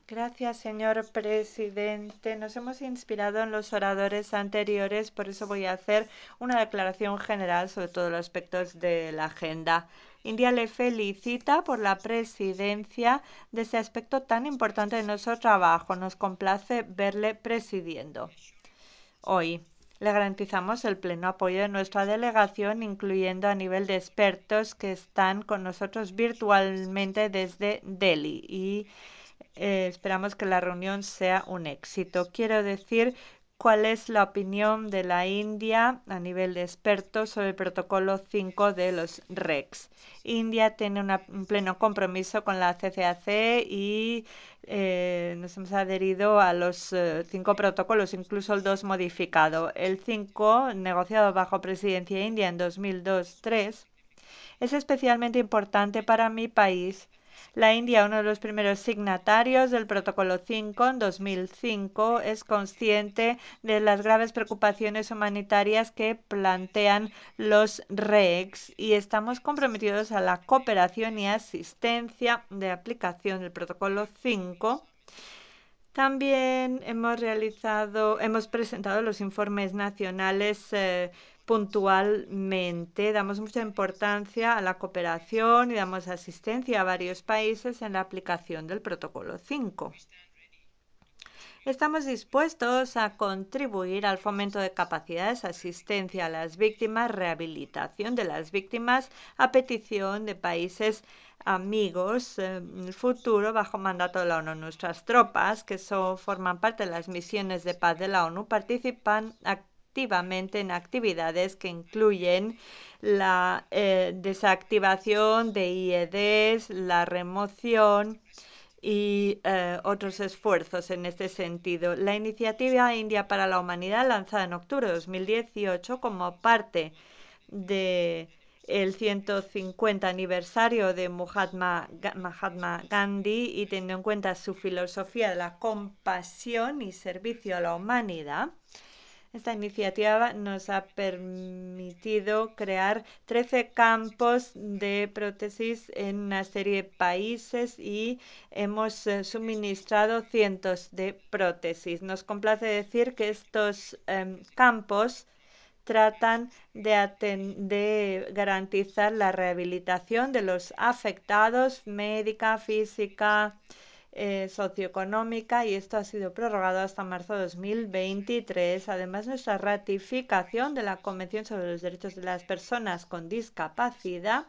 Gracias, señor presidente. Nos hemos inspirado en los oradores anteriores, por eso voy a hacer una declaración general sobre todos los aspectos de la agenda. India le felicita por la presidencia de ese aspecto tan importante de nuestro trabajo. Nos complace verle presidiendo. Hoy le garantizamos el pleno apoyo de nuestra delegación, incluyendo a nivel de expertos que están con nosotros virtualmente desde Delhi y esperamos que la reunión sea un éxito. Quiero decir cuál es la opinión de la India a nivel de expertos sobre el protocolo 5 de los RECs. India tiene un pleno compromiso con la CCAC y nos hemos adherido a los 5 protocolos, incluso el 2 modificado. El 5, negociado bajo presidencia india en 2002-3, es especialmente importante para mi país. La India, uno de los primeros signatarios del Protocolo 5 en 2005, es consciente de las graves preocupaciones humanitarias que plantean los RECs y estamos comprometidos a la cooperación y asistencia de aplicación del Protocolo 5. También hemos presentado los informes nacionales puntualmente. Damos mucha importancia a la cooperación y damos asistencia a varios países en la aplicación del Protocolo 5. Estamos dispuestos a contribuir al fomento de capacidades, asistencia a las víctimas, rehabilitación de las víctimas a petición de países amigos en el futuro bajo mandato de la ONU. Nuestras tropas, que forman parte de las misiones de paz de la ONU, participan activamente en actividades que incluyen la desactivación de IEDs, la remoción y otros esfuerzos en este sentido. La iniciativa India para la Humanidad, lanzada en octubre de 2018 como parte de el 150 aniversario de Mahatma Gandhi y teniendo en cuenta su filosofía de la compasión y servicio a la humanidad, esta iniciativa nos ha permitido crear 13 campos de prótesis en una serie de países y hemos suministrado cientos de prótesis. Nos complace decir que estos campos tratan de garantizar la rehabilitación de los afectados médica, física, socioeconómica, y esto ha sido prorrogado hasta marzo de 2023. Además, nuestra ratificación de la Convención sobre los Derechos de las Personas con Discapacidad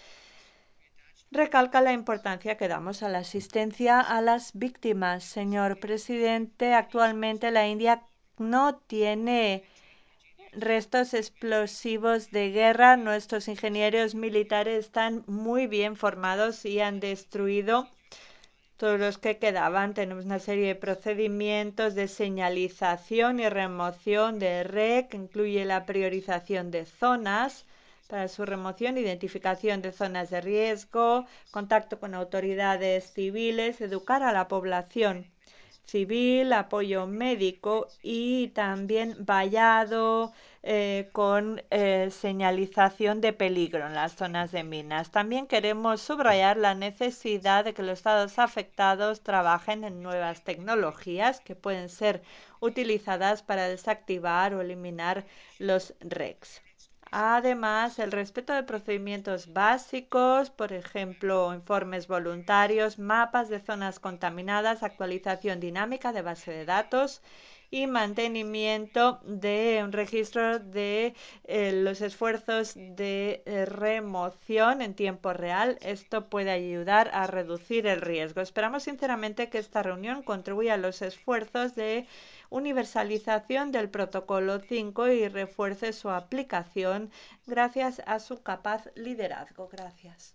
recalca la importancia que damos a la asistencia a las víctimas. Señor presidente, actualmente la India no tiene restos explosivos de guerra. Nuestros ingenieros militares están muy bien formados y han destruido todos los que quedaban. Tenemos una serie de procedimientos de señalización y remoción de red que incluye la priorización de zonas para su remoción, identificación de zonas de riesgo, contacto con autoridades civiles, educar a la población civil, apoyo médico y también vallado con señalización de peligro en las zonas de minas. También queremos subrayar la necesidad de que los estados afectados trabajen en nuevas tecnologías que pueden ser utilizadas para desactivar o eliminar los RECs. Además, el respeto de procedimientos básicos, por ejemplo, informes voluntarios, mapas de zonas contaminadas, actualización dinámica de base de datos y mantenimiento de un registro de los esfuerzos de remoción en tiempo real. Esto puede ayudar a reducir el riesgo. Esperamos sinceramente que esta reunión contribuya a los esfuerzos de universalización del Protocolo 5 y refuerce su aplicación gracias a su capaz liderazgo. Gracias.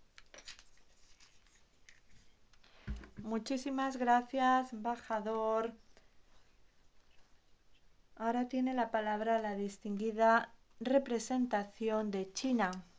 Muchísimas gracias, embajador. Ahora tiene la palabra la distinguida representación de China.